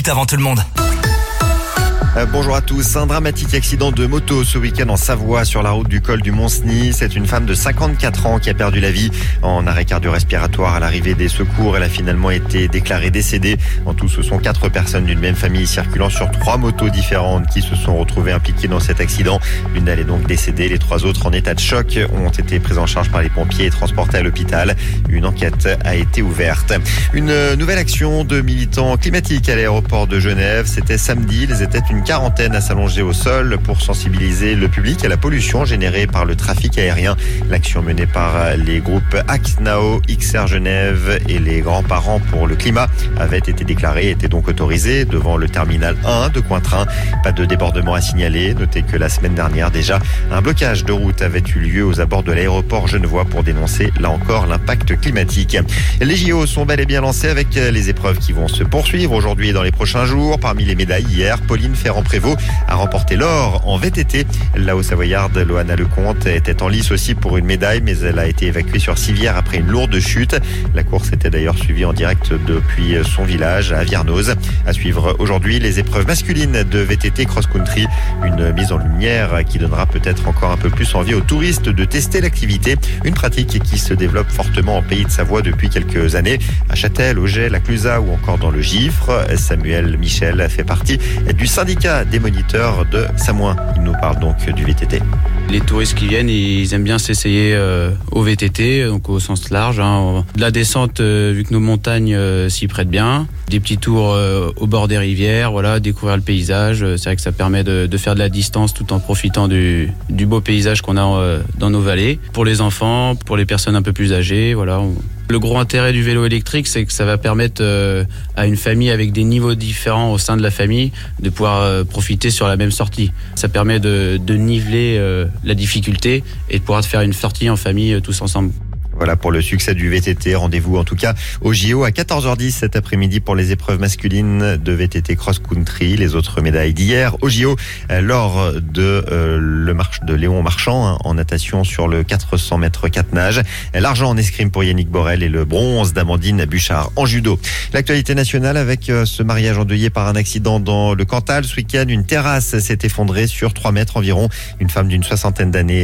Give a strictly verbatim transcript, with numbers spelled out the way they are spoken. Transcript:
avant tout le monde. Euh, bonjour à tous. Un dramatique accident de moto ce week-end en Savoie sur la route du col du Mont-Cenis. C'est une femme de cinquante-quatre ans qui a perdu la vie en arrêt cardio-respiratoire à l'arrivée des secours. Elle a finalement été déclarée décédée. En tout, ce sont quatre personnes d'une même famille circulant sur trois motos différentes qui se sont retrouvées impliquées dans cet accident. L'une d'elles est donc décédée. Les trois autres en état de choc ont été prises en charge par les pompiers et transportés à l'hôpital. Une enquête a été ouverte. Une nouvelle action de militants climatiques à l'aéroport de Genève. C'était samedi. Ils étaient une quarantaine à s'allonger au sol pour sensibiliser le public à la pollution générée par le trafic aérien. L'action menée par les groupes Act Now, X R Genève et les grands-parents pour le climat avait été déclarée et était donc autorisée devant le terminal un de Cointrin. Pas de débordement à signaler. Notez que la semaine dernière déjà, un blocage de route avait eu lieu aux abords de l'aéroport genevois pour dénoncer là encore l'impact climatique. Les J O sont bel et bien lancés avec les épreuves qui vont se poursuivre aujourd'hui et dans les prochains jours. Parmi les médailles hier, Pauline Ferrand-Prévot a remporté l'or en V T T. La Haut-Savoyarde Loana Lecomte était en lice aussi pour une médaille, mais elle a été évacuée sur civière après une lourde chute. La course était d'ailleurs suivie en direct depuis son village à Viernoz. À suivre aujourd'hui les épreuves masculines de V T T cross-country. Une mise en lumière qui donnera peut-être encore un peu plus envie aux touristes de tester l'activité. Une pratique qui se développe fortement en Pays de Savoie depuis quelques années. À Châtel, Auger, la Clusaz ou encore dans le Gifre. Samuel Michel fait partie du syndicat des moniteurs de Samoin. Il nous parle donc du V T T. Les touristes qui viennent, ils aiment bien s'essayer euh, au V T T, donc au sens large. Hein. De la descente, euh, vu que nos montagnes euh, s'y prêtent bien. Des petits tours euh, au bord des rivières, voilà, découvrir le paysage. C'est vrai que ça permet de, de faire de la distance tout en profitant du, du beau paysage qu'on a euh, dans nos vallées. Pour les enfants, pour les personnes un peu plus âgées, voilà. On... Le gros intérêt du vélo électrique, c'est que ça va permettre euh, à une famille avec des niveaux différents au sein de la famille de pouvoir euh, profiter sur la même sortie. Ça permet de, de niveler euh, la difficulté et de pouvoir faire une sortie en famille euh, tous ensemble. Voilà pour le succès du V T T. Rendez-vous en tout cas au J O à quatorze heures dix cet après-midi pour les épreuves masculines de V T T cross-country. Les autres médailles d'hier au J O lors de euh, le marche de Léon Marchand hein, en natation sur le quatre cents mètres quatre nages. L'argent en escrime pour Yannick Borel et le bronze d'Amandine Bouchard en judo. L'actualité nationale avec euh, ce mariage endeuillé par un accident dans le Cantal. Ce week-end, une terrasse s'est effondrée sur trois mètres environ. Une femme d'une soixantaine d'années